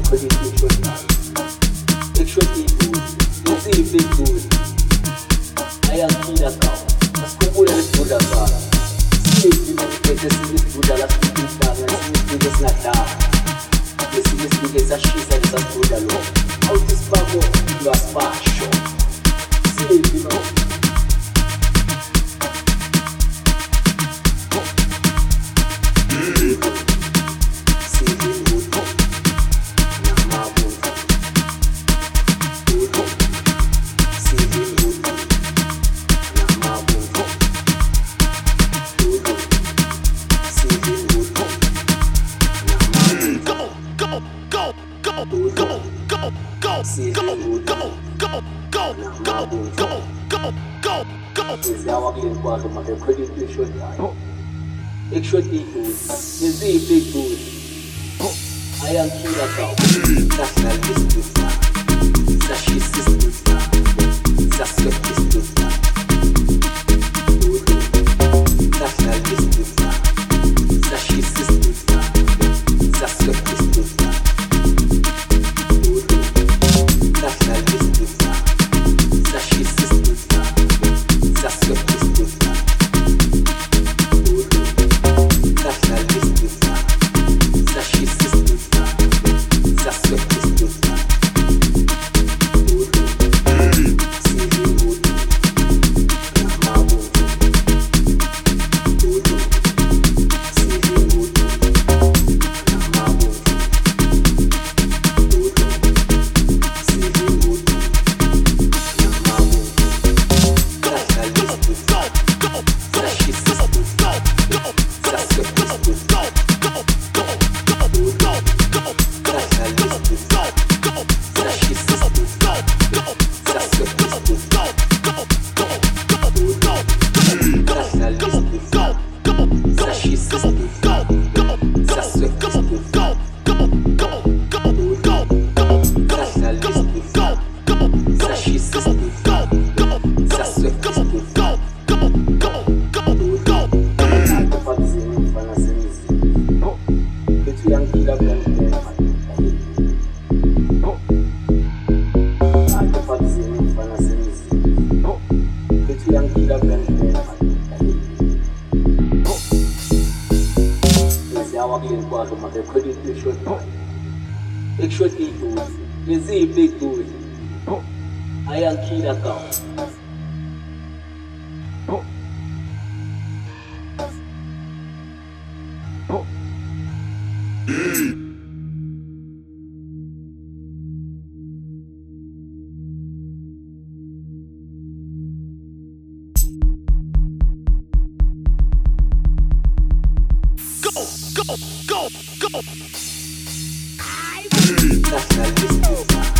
credit it should not. It should be good. It's even good. I am killer cow. Las comunas de la sala. Si es que te sientes good, las pitas, las pitas na cara. Que si es que essa xisa dessa toda louca. Altos pagou, las baixo. Si es que não. Ik should be good. Je ziet big good. I am killer cow. National district. Sashi district. Saskep district. National district. Sashi district. Saskep district. National district. Sashi district. Saskep district. National district, Sashi district, Saskep district, Sylvie Wood, Namabu, Sylvie Wood, Namabu, Sylvie Wood, Namabu, National district, Sashi district. Ik should be good. Je ziet big good. I am killer cow. National district.